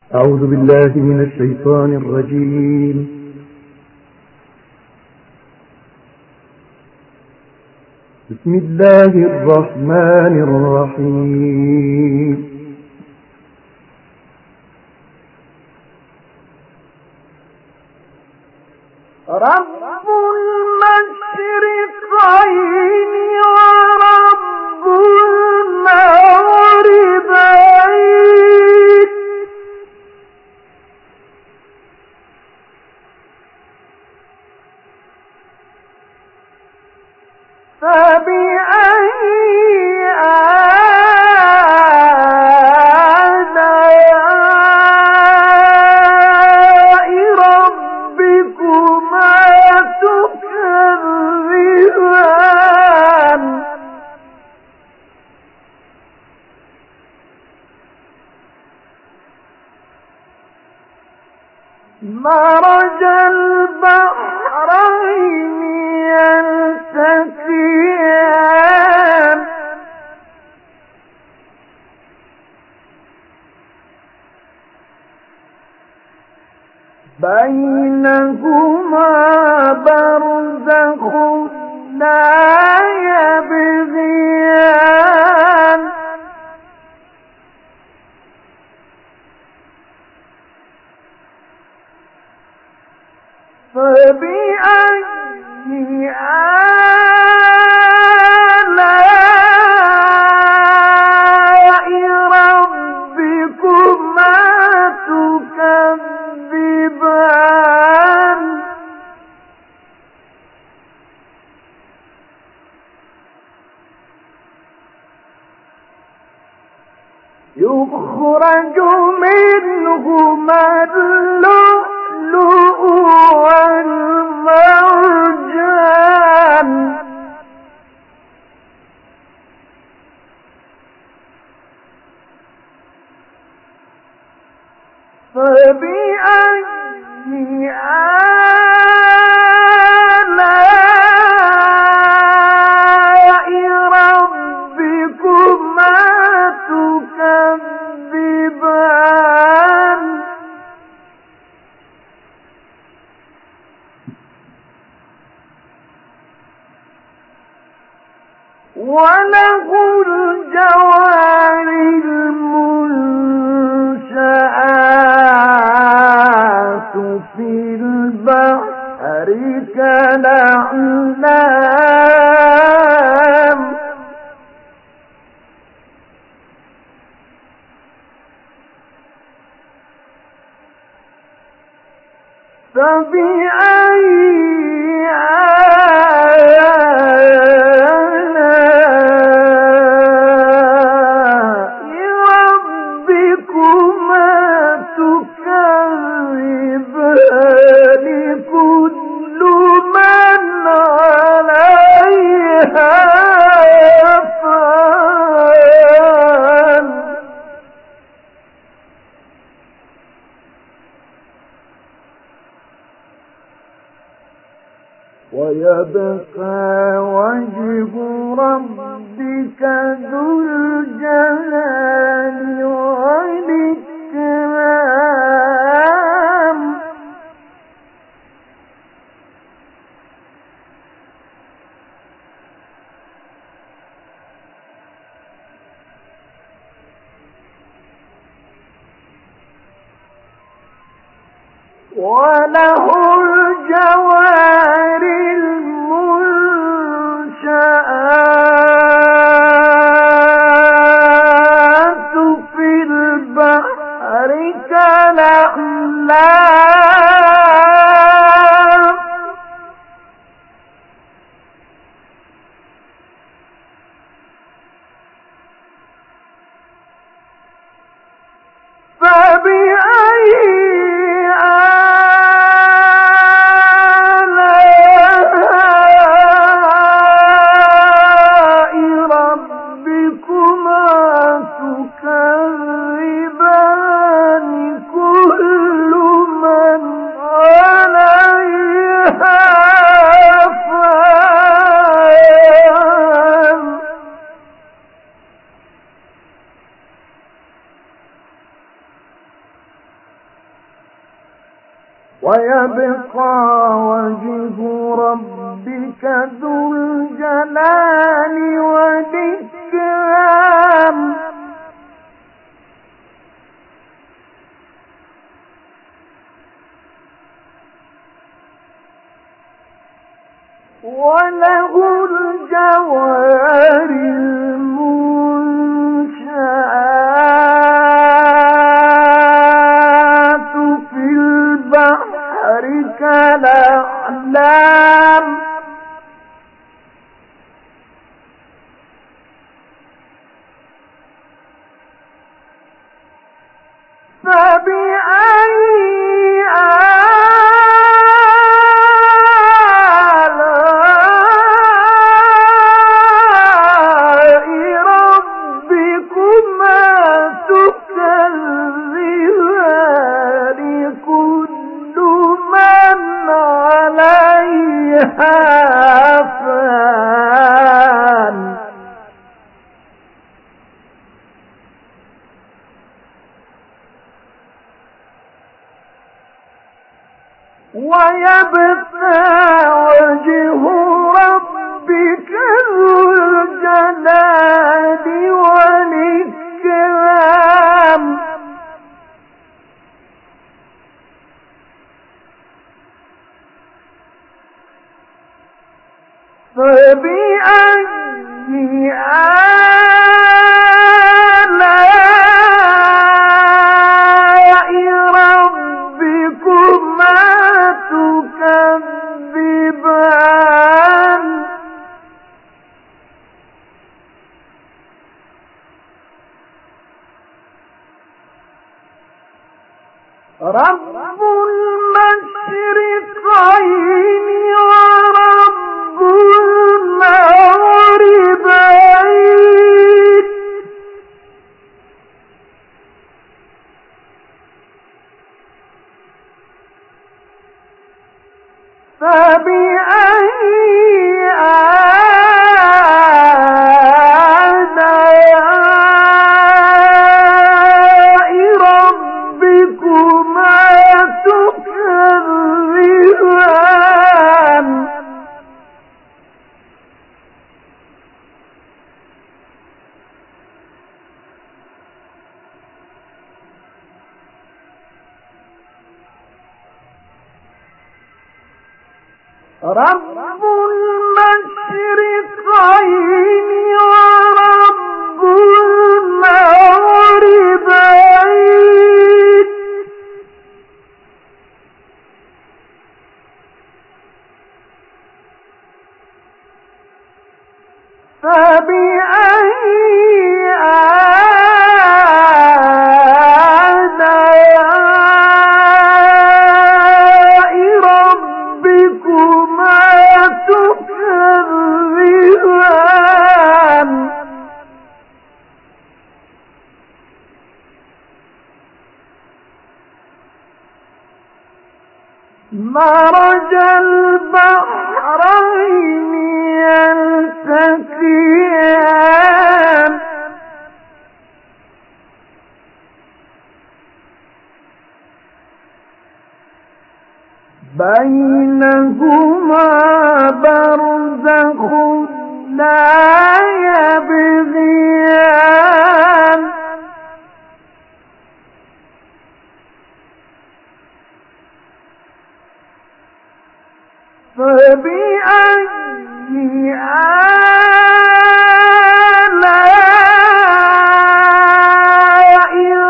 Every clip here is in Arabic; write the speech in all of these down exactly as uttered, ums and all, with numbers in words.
أعوذ بالله من الشيطان الرجيم. بسم الله الرحمن الرحيم. رب المشرقين ورب المغربين فبأي آلاء ربكما تكذبان مرج البحرين يلتقيان بينهما برزخ لا يبغيان فبأي آلاء ربكما تكذبان يخرج منهما اللؤلؤ والمرجان فبأي آلاء ربكما تكذبان وله الجوار المنشآت في البحر كالأعلام فبأي آلاء ربكما تكذبان كل من عليها فان ويبقى وجه ربك ذو الجلال والإكرام وله الجوار المنشآت في البحر كالأعلام فبأي تكذبان كل من ويبقى وجه ربك ذو الجلال والإكرام وله الجوار المنشآت في البحر كالأعلام فبأي ويبقى وجه ربك ذو الجلال والإكرام فبأي آلاء ربكما تكذبان رب المشرقين ورب المغربين فبأي آلاء ربكما تكذبان رب المشرقين ورب المغربين فبأي آلاء ربكما تكذبان مرج البحرين يلتقيان بينهما برزخ لا يبغيان فبأي آلاء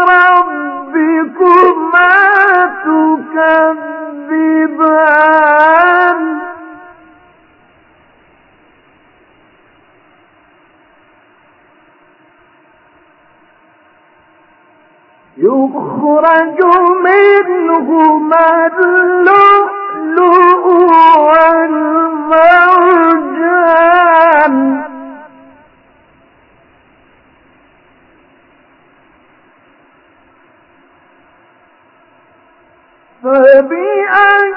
ربكما تكذبان يخرج منهما اللؤلؤ والمرجان فبأي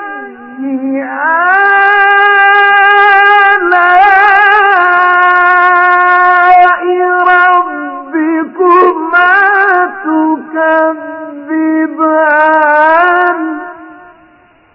آلاء ربكما تكذبان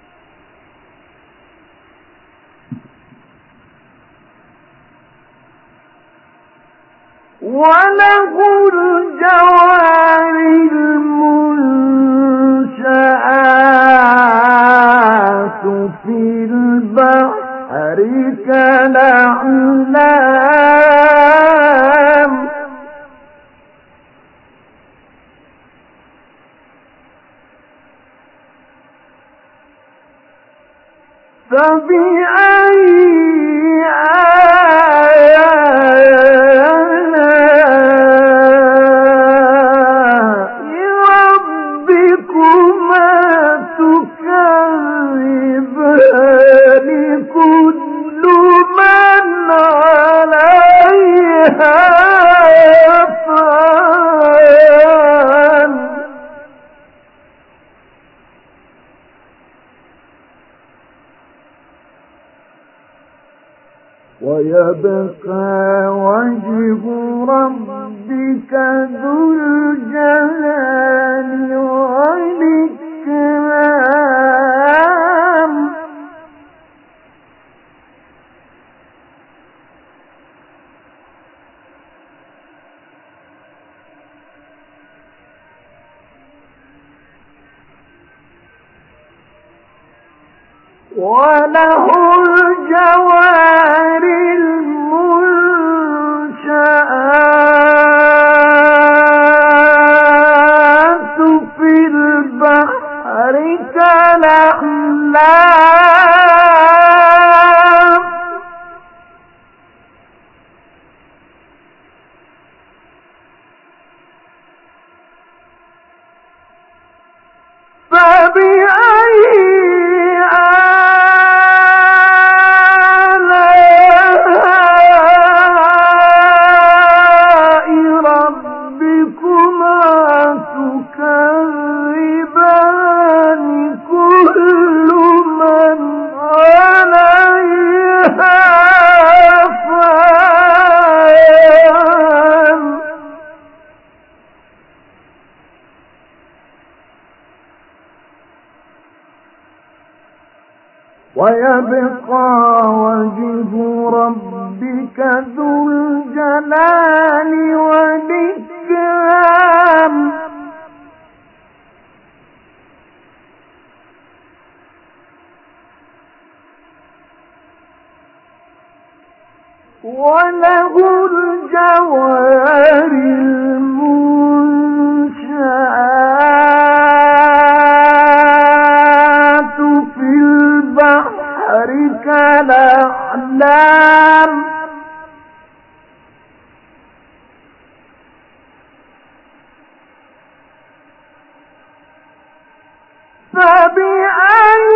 فبأي ويبقى وجه ربك ذو الجلال والإكرام وله الجوار المنشآت في البحر كالأعلام فبأي ويبقى وجه ربك ذو الجلال والإكرام وله الجوار المنشآت في البحر كالأعلام فبأي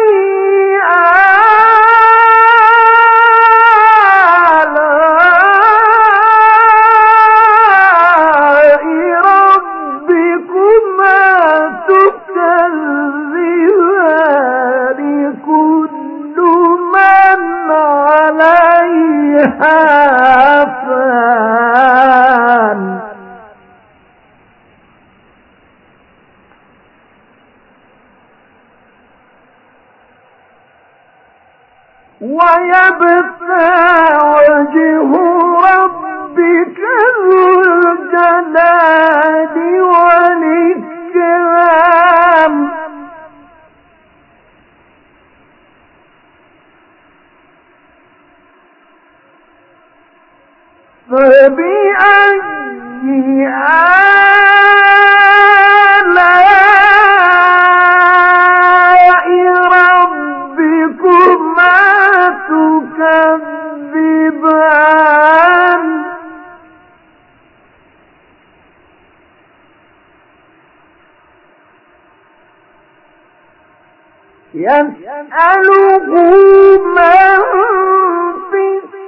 ويبقى وجه ربك ذو الجلال والإكرام فبأي آلاء ربكما تكذبان يسأله من في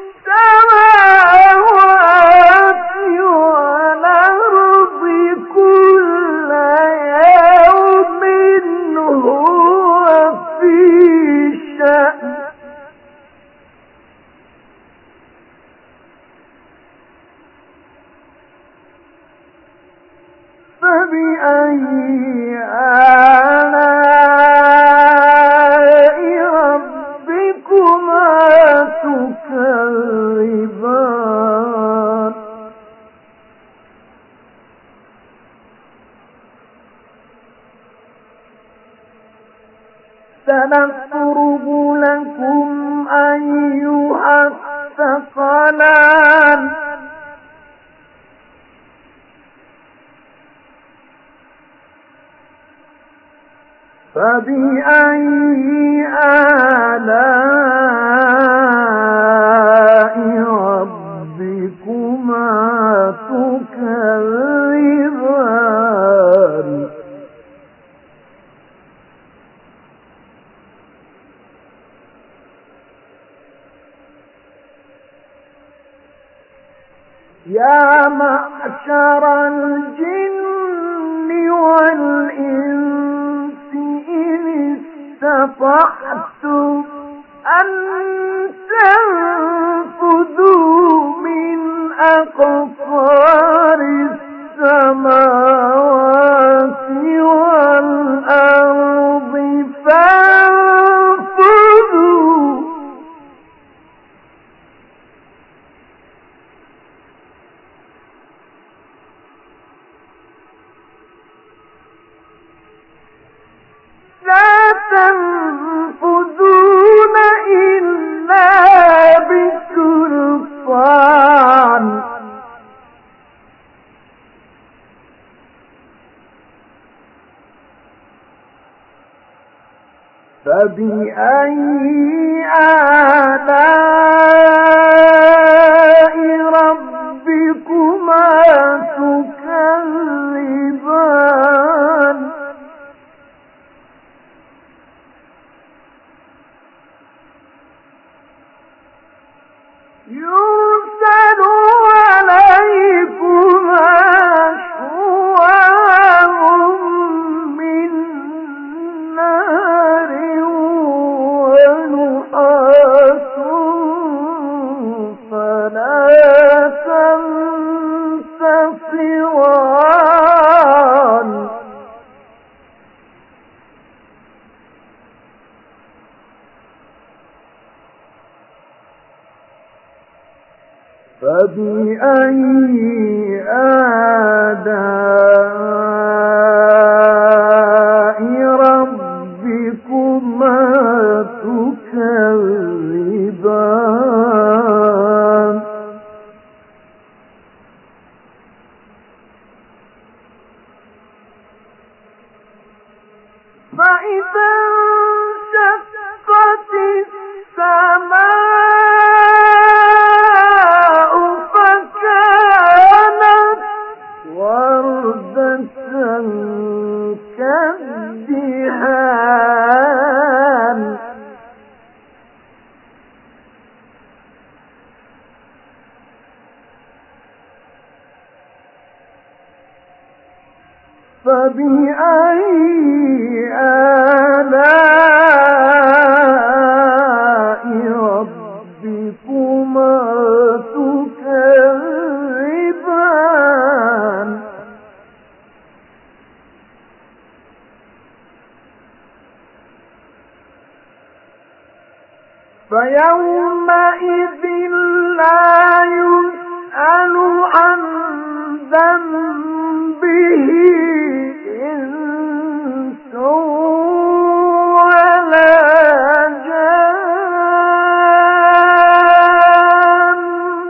السماوات والأرض كل يوم هو في شأن فبأي آلاء ربكما تكذبان سنفرغ لكم أيها الثقلان فبأي آلاء ربكما تكذبان يا معشر الجن والإنس إن استطعتم أن تنفذوا من أقطار السماوات والأرض فانفذوا لا تنفذون إلا بسلطان فبأي آلاء ربكما تكذبان يرسل عليكما شواظ من نار ونحاس فلا تنتصران فبأي آلاء ربكما تكذبان فإذا انشقت السماء فكانت وردة كالدهان فبأي آلاء ربكما تكذبان فيومئذ لا يسأل عن ذنبه إنس ولا جان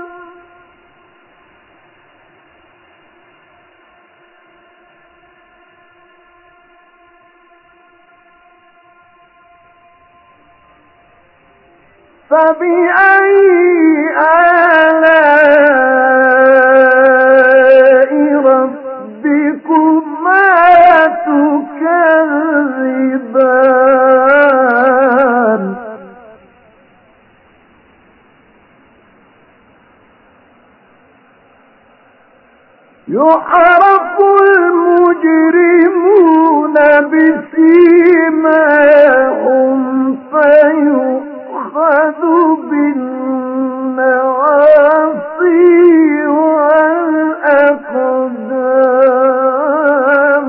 فبأي آلاء ربكما تكذبان يعرف المجرمون بسيماهم فيؤخذ بالنواصي والأقدام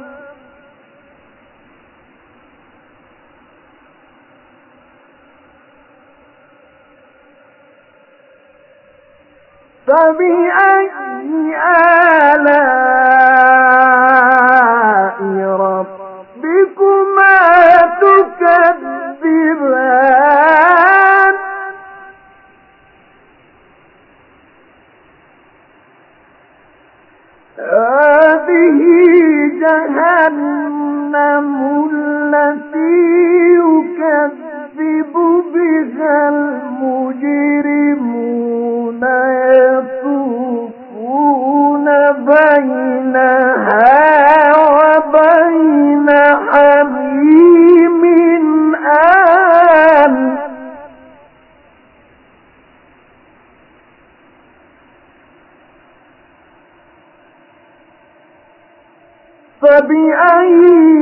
فبأي آلاء ربكما تكذبان هذه جهنم التي فبأي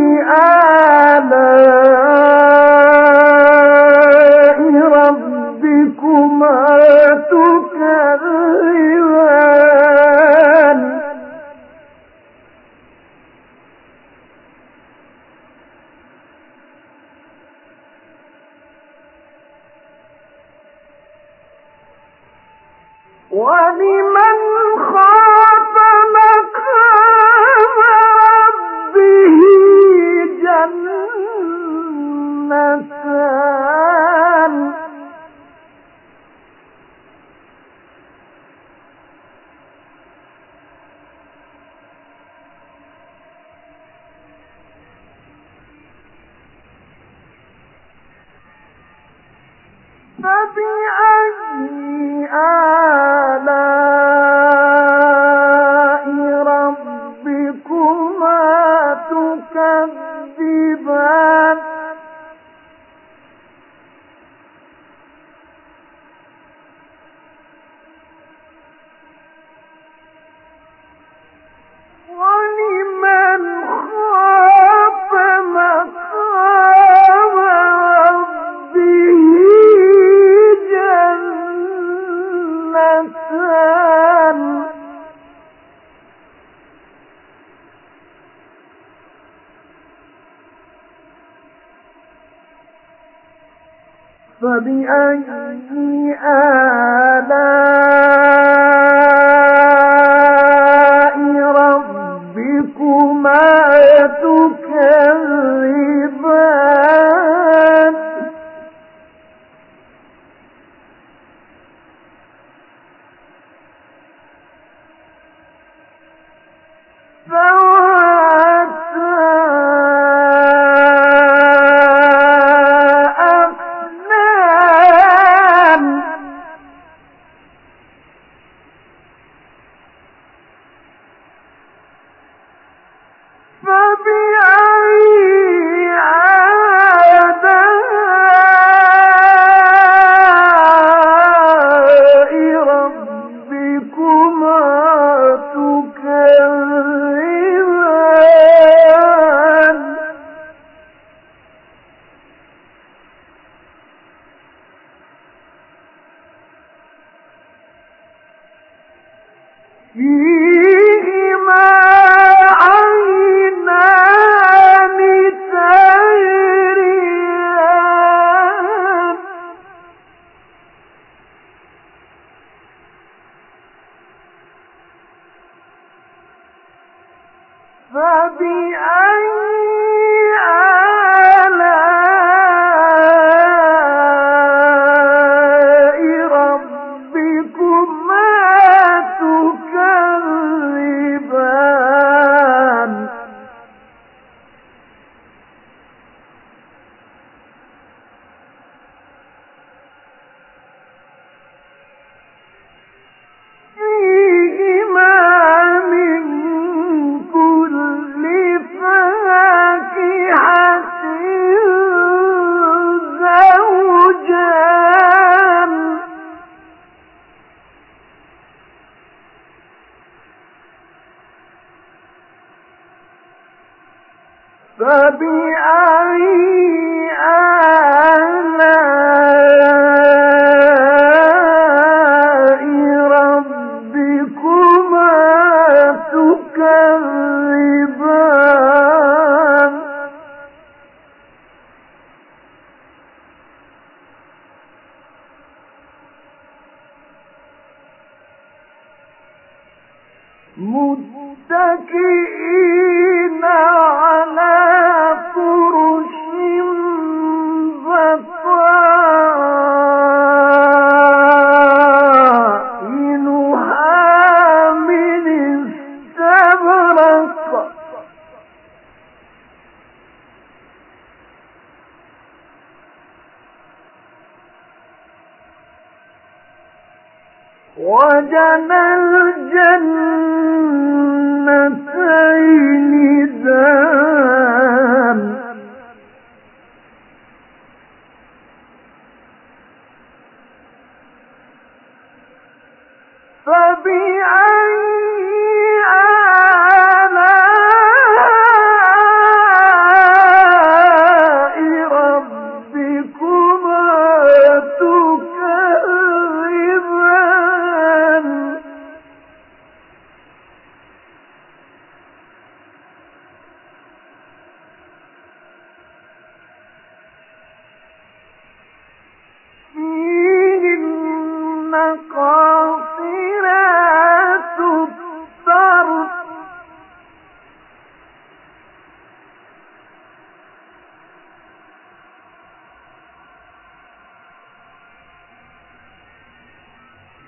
آلاء ربكما تكذبان ولمن خاف مقام ربه جنتان فبأي آلاء ربكما تكذبان ولمن خاف مقام ربه جنتان فبأي آلاء ربكما تكذبان ذواتا أفنان فبأي آلاء ربكما تكذبان فيهما عينان تجريان فبأي آلاء ربكما تكذبان فيهما من كل فاكهة زوجان فبأي آلاء ربكما تكذبان متكئين على فرش بطائنها من استبرق وجنى الجنتين دان فبأي آلاء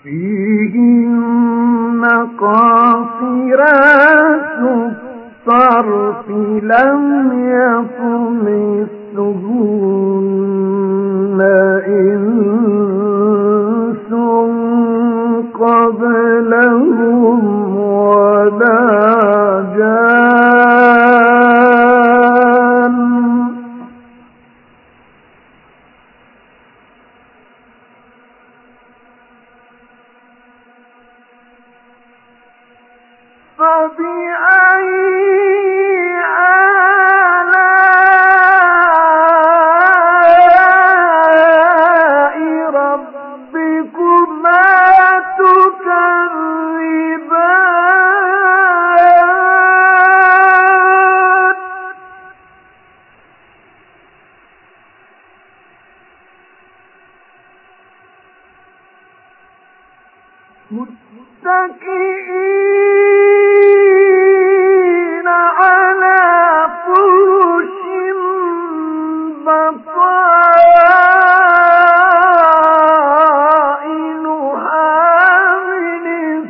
فيهن قاصرات الطرف لم يطمثهن إنس قبلهم ولا جان فبأي آلاء ربكما تكذبان متكئين على فرش بطائنها من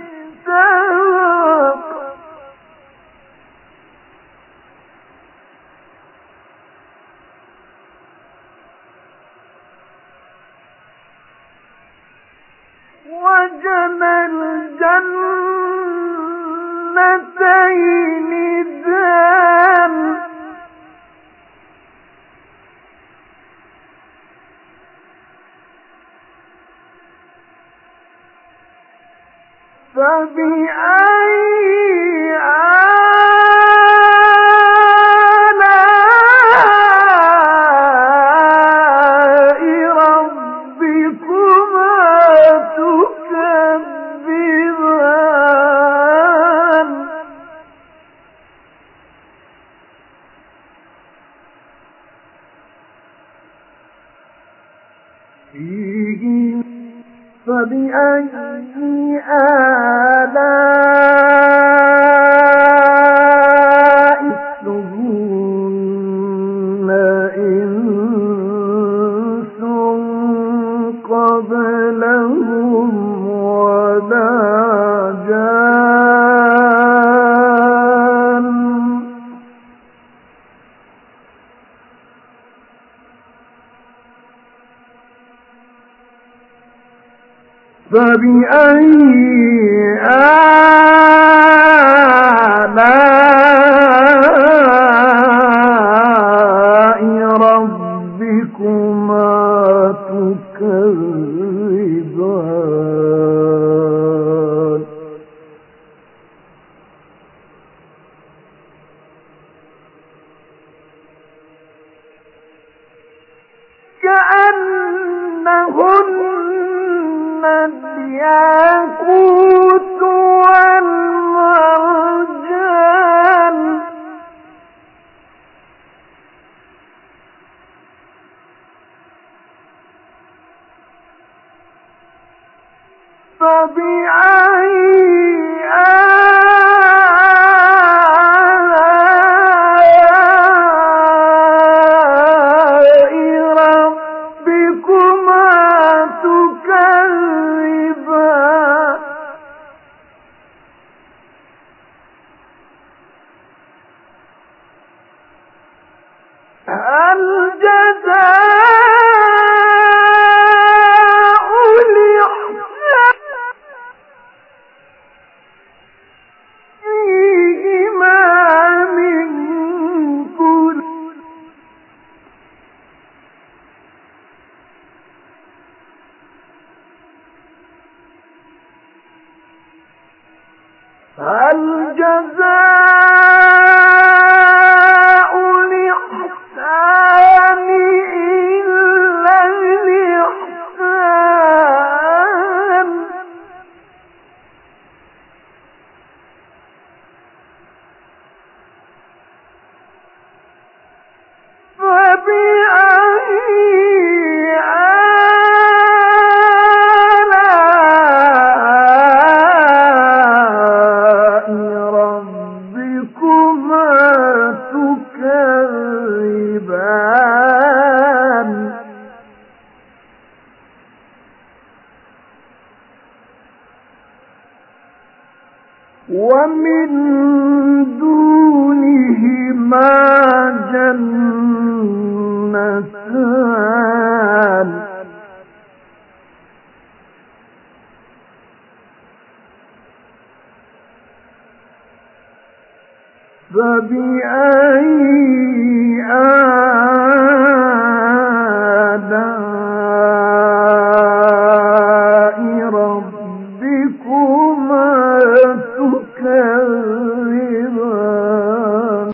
استبرق وجنى الجنتين دان فبأي آلاء ربكما تكذبان فيه فبأي آلاء ربكما إنس قبلهم ولا جان فبأي آلاء ربكما تكذبان كأنهن الياقوت والمرجان فبأي آلاء ربكما تكذبان هل جزاء الإحسان فيهما من كل هل جزاء الإحسان إلا الإحسان فبأي آلاء ربكما تكذبان ومن دونهما جنتان فبأي آلاء ربكما